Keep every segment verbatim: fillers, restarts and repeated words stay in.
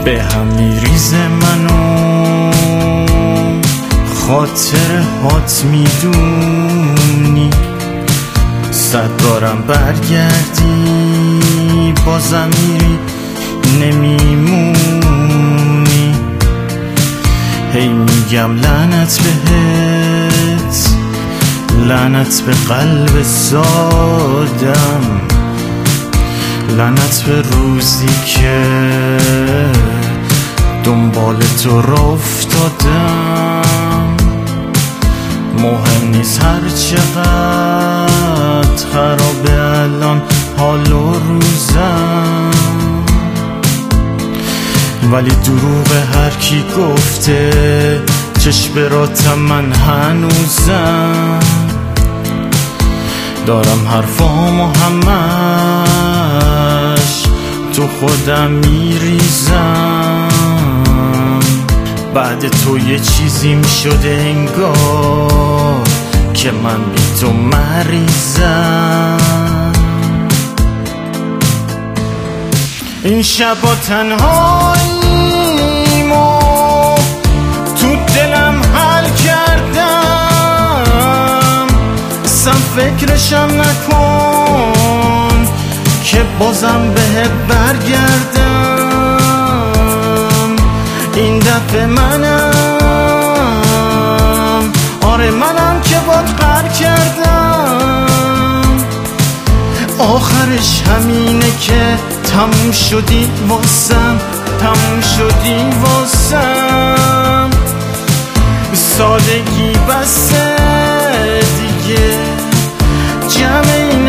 به هم میریزه منو خاطر هات میدونی، صد بارم برگردی بازم میری نمیمونی. هی میگم لعنت بهت، لعنت به قلب سادم، لعنت به روزی که دنبال تو را افتادم. مهم نیست هر چقدر خرابه الان حال و روزم، ولی دروغ هر کی گفته چشم براتم من هنوزم. دارم حرفامو همش تو خودم میریزم. بعد تو یه چیزی میشده انگار که من بی تو مریضم. این شبا تنهاییمو تو دلم حل کردم، اصلا فکرشم نکن که بازم بهت برگردم. این دفعه منم، آره منم که باد قهر کردم. آخرش همینه که تموم شدی واسم، تموم شدی واسم. سادگی بسه دیگه جمع این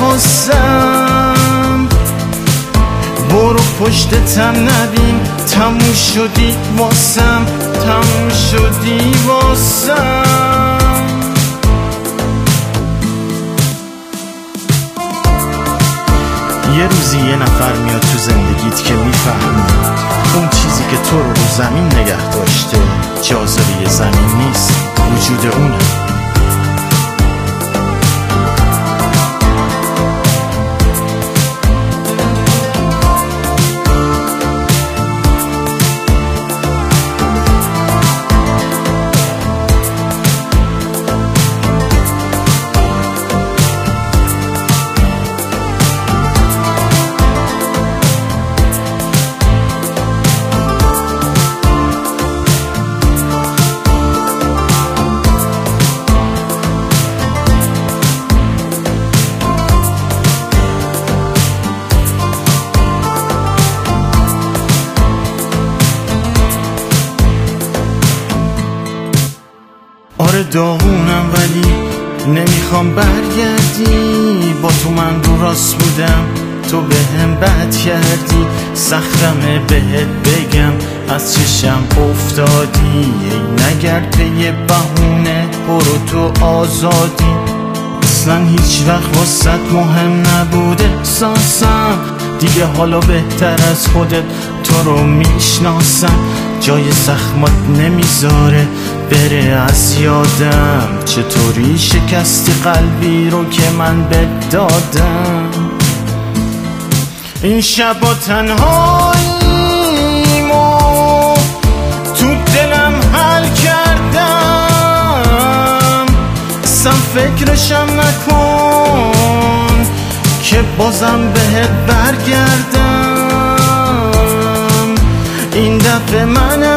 حواسم. برو پشتتم نبین، تموم شدی واسم، تموم شدی واسم. یه روزی یه نفر میاد تو زندگیت که میفهمی اون چیزی که تو رو رو زمین نگه داشته جاذبه زمین نیست، وجود اونه. آره داغونم ولی نمیخوام برگردی. با تو من رو راست بودم، تو به هم بد کردی. سختمه بهت بگم از چشم افتادی. ای نگرد به یه بهونه، برو تو آزادی. اصلا هیچ وقت واسط مهم نبوده احساسم دیگه، حالا بهتر از خودت تو رو میشناسم. جای زخمات نمیذاره بره از یادم، چطوری شکستی قلبی رو که من بهت دادم. این شبا تنهاییمو تو دلم حل کردم، اصلا فکرشم نکن که بازم بهت برگردم. این دفعه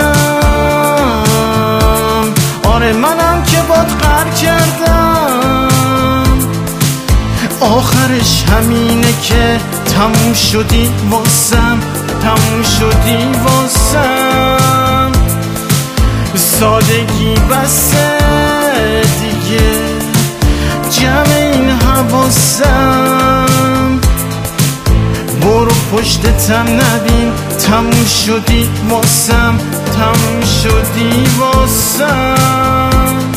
منم، آره منم که باد قهر کردم. آخرش همینه که تموم شدی واسم، تموم شدی واسم. سادگی بسه دیگه جمع این حواسم. برو پشتتم نبین، تموم شدی واسم، تموم شدی واسم.